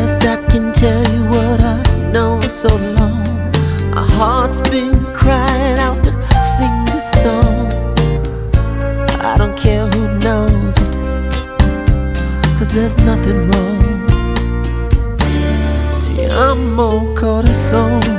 best I can tell you what I've known so long. My heart's been crying out to sing this song. I don't care who knows it, 'cause there's nothing wrong. Ti amo, corazón.